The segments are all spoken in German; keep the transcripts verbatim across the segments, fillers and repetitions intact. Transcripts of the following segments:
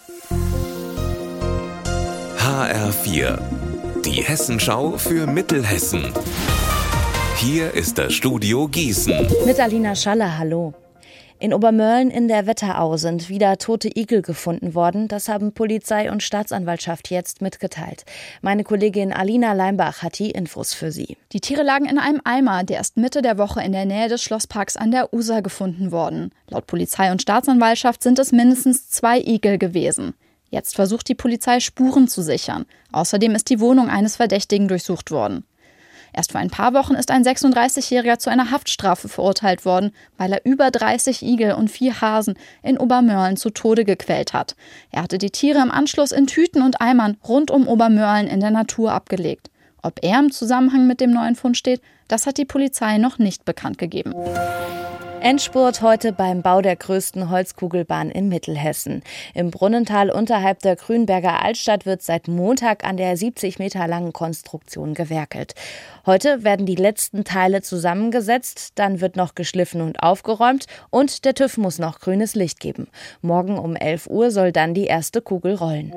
H R vier, die Hessenschau für Mittelhessen. Hier ist das Studio Gießen. Mit Alina Schaller, hallo. In Obermörlen in der Wetterau sind wieder tote Igel gefunden worden. Das haben Polizei und Staatsanwaltschaft jetzt mitgeteilt. Meine Kollegin Alina Leimbach hat die Infos für Sie. Die Tiere lagen in einem Eimer, der erst Mitte der Woche in der Nähe des Schlossparks an der User gefunden worden. Laut Polizei und Staatsanwaltschaft sind es mindestens zwei Igel gewesen. Jetzt versucht die Polizei, Spuren zu sichern. Außerdem ist die Wohnung eines Verdächtigen durchsucht worden. Erst vor ein paar Wochen ist ein sechsunddreißigjähriger zu einer Haftstrafe verurteilt worden, weil er über dreißig Igel und vier Hasen in Obermörlen zu Tode gequält hat. Er hatte die Tiere im Anschluss in Tüten und Eimern rund um Obermörlen in der Natur abgelegt. Ob er im Zusammenhang mit dem neuen Fund steht, das hat die Polizei noch nicht bekannt gegeben. Endspurt heute beim Bau der größten Holzkugelbahn in Mittelhessen. Im Brunnental unterhalb der Grünberger Altstadt wird seit Montag an der siebzig Meter langen Konstruktion gewerkelt. Heute werden die letzten Teile zusammengesetzt, dann wird noch geschliffen und aufgeräumt und der TÜV muss noch grünes Licht geben. Morgen um elf Uhr soll dann die erste Kugel rollen.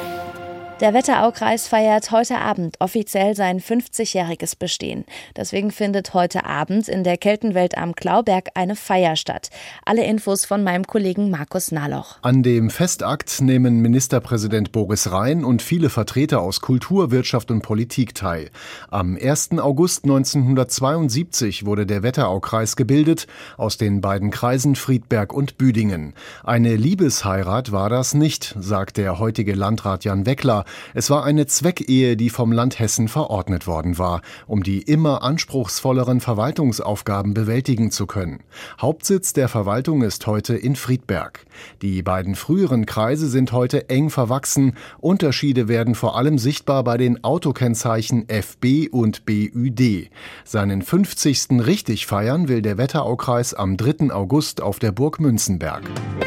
Der Wetteraukreis feiert heute Abend offiziell sein fünfzigjähriges Bestehen. Deswegen findet heute Abend in der Keltenwelt am Klauberg eine Feier statt. Alle Infos von meinem Kollegen Markus Nahloch. An dem Festakt nehmen Ministerpräsident Boris Rhein und viele Vertreter aus Kultur, Wirtschaft und Politik teil. Am ersten August neunzehnhundertzweiundsiebzig wurde der Wetteraukreis gebildet, aus den beiden Kreisen Friedberg und Büdingen. Eine Liebesheirat war das nicht, sagt der heutige Landrat Jan Weckler. Es war eine Zweckehe, die vom Land Hessen verordnet worden war, um die immer anspruchsvolleren Verwaltungsaufgaben bewältigen zu können. Hauptsitz der Verwaltung ist heute in Friedberg. Die beiden früheren Kreise sind heute eng verwachsen. Unterschiede werden vor allem sichtbar bei den Autokennzeichen F B und B Ü D. Seinen fünfzigsten richtig feiern will der Wetteraukreis am dritten August auf der Burg Münzenberg.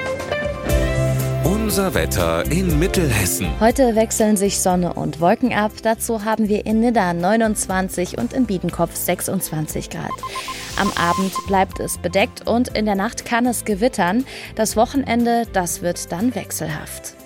Unser Wetter in Mittelhessen. Heute wechseln sich Sonne und Wolken ab. Dazu haben wir in Nidda neunundzwanzig und in Biedenkopf sechsundzwanzig Grad. Am Abend bleibt es bedeckt und in der Nacht kann es gewittern. Das Wochenende, das wird dann wechselhaft.